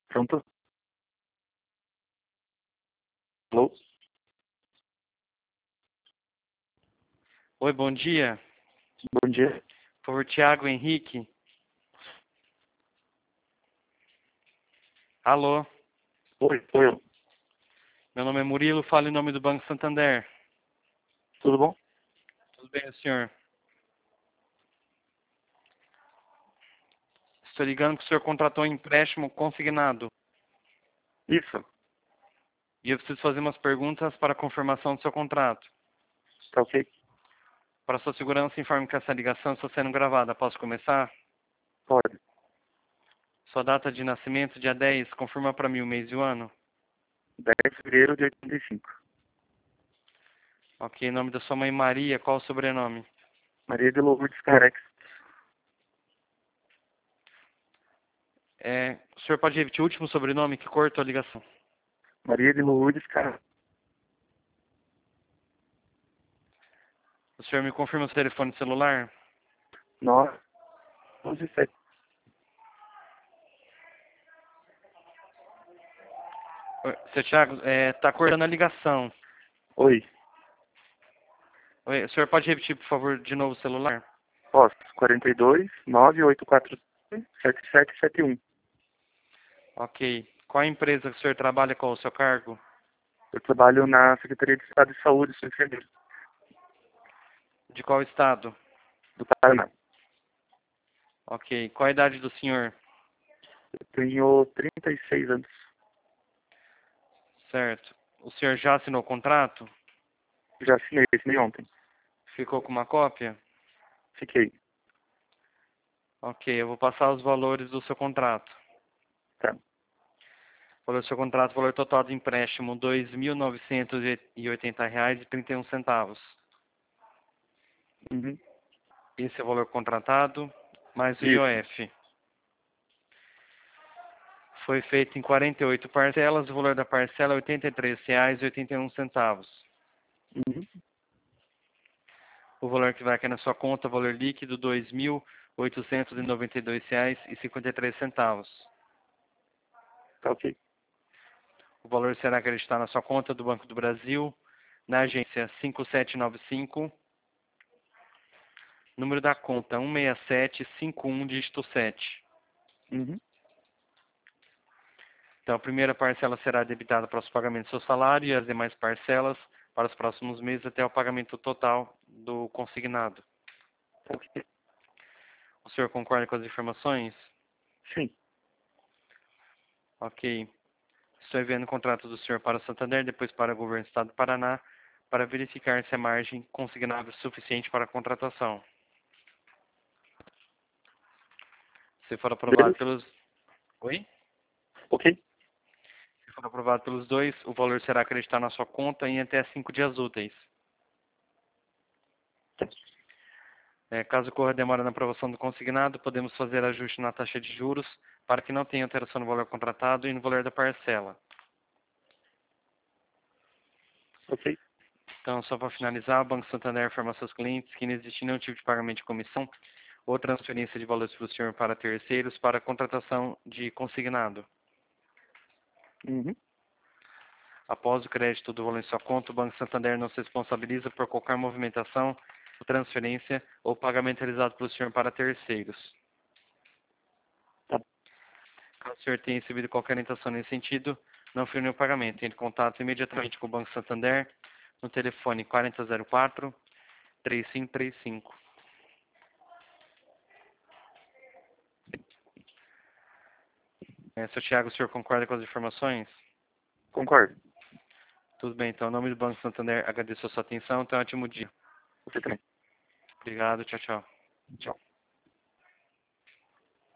Pronto? Alô? Oi, bom dia. Bom dia. Por favor, Thiago Henrique. Alô, Oi, sou eu. meu nome é Murilo, falo em nome do Banco Santander. Tudo bom? Tudo bem, senhor? Estou ligando que o senhor contratou um empréstimo consignado. Isso. E eu preciso fazer umas perguntas para a confirmação do seu contrato. Tá ok? Para sua segurança, informe que essa ligação está sendo gravada. Posso começar? Pode. Sua data de nascimento, dia 10, confirma para mim o mês e o ano. 10 de fevereiro de 85. Ok, nome da sua mãe Maria, qual o sobrenome? Maria de Lourdes Carex. O senhor pode repetir o último sobrenome que cortou a ligação? Maria de Lourdes Carex. O senhor me confirma o seu telefone celular? 9, 11, 7. Seu Thiago, está cortando a ligação. Oi. Oi, o senhor pode repetir, por favor, de novo o celular? Posso. 42, 984 7771. Ok. Qual a empresa que o senhor trabalha, qual o seu cargo? Eu trabalho na Secretaria de Estado de Saúde, sou enfermeiro De qual estado? do Paraná. Ok. Qual a idade do senhor? Eu tenho 36 anos. Certo. O senhor já assinou o contrato? Já assinei ontem. Ficou com uma cópia? Fiquei. Ok, eu vou passar os valores do seu contrato. Tá. O valor do seu contrato, valor total do empréstimo, R$ 2.980,31. Uhum. Esse é o valor contratado, mais o Isso. IOF. Foi feito em 48 parcelas, o valor da parcela é R$ 83,81. Uhum. O valor que vai cair na sua conta, valor líquido, R$ 2.892,53. Tá ok. O valor será acreditado na sua conta do Banco do Brasil, na agência 5795, número da conta 16751, dígito 7. Uhum. Então, a primeira parcela será debitada para os pagamentos do seu salário e as demais parcelas para os próximos meses até o pagamento total do consignado. Tá ok. O senhor concorda com as informações? Sim. Ok. Estou enviando o contrato do senhor para o Santander, depois para o governo do estado do Paraná, para verificar se a margem consignável é suficiente para a contratação. Se for aprovado Beleza? pelos... Oi? Ok. Se for aprovado pelos dois, o valor será acreditado na sua conta em até 5 dias úteis. Caso ocorra demora na aprovação do consignado, podemos fazer ajuste na taxa de juros para que não tenha alteração no valor contratado e no valor da parcela. Ok. Então, só para finalizar, o Banco Santander informa aos seus clientes que não existe nenhum tipo de pagamento de comissão ou transferência de valores para o senhor para terceiros para a contratação de consignado. Uhum. Após o crédito do valor em sua conta, o Banco Santander não se responsabiliza por qualquer movimentação, transferência ou pagamento realizado pelo senhor para terceiros. Tá. Caso o senhor tenha recebido qualquer orientação nesse sentido, não firme o pagamento. Entre em contato imediatamente com o Banco Santander no telefone 4004-3535. Seu Thiago, o senhor concorda com as informações? Concordo. Tudo bem, então, em nome do Banco Santander, agradeço a sua atenção. Tenha um ótimo dia. Você também. Obrigado, tchau, tchau. Tchau.